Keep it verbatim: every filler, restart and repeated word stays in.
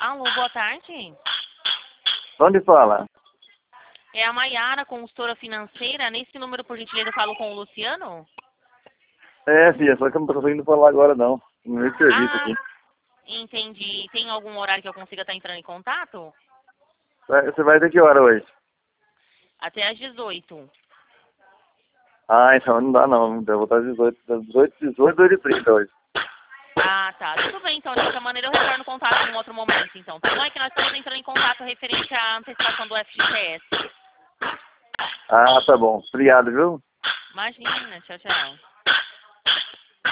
Alô, boa tarde. Onde fala? É a Maiara, consultora financeira. Nesse número, por gentileza, eu falo com o Luciano? É, filha, só que eu não tô conseguindo falar agora, não. No meu serviço Ah, aqui. entendi. Tem algum horário que eu consiga estar entrando em contato? Vai- Você vai ter que hora hoje? Até às dezoito. Ah, então não dá não. Eu vou estar às dezoito, das dezoito, dezoito, dezoito e trinta hoje. Ah, tá. Tudo bem, então. De qualquer maneira, eu retorno contato em um outro momento, então. Tá bom? É que nós estamos entrando em contato referente à antecipação do F G T S. Ah, tá bom. Obrigado, viu? Imagina. Tchau, tchau.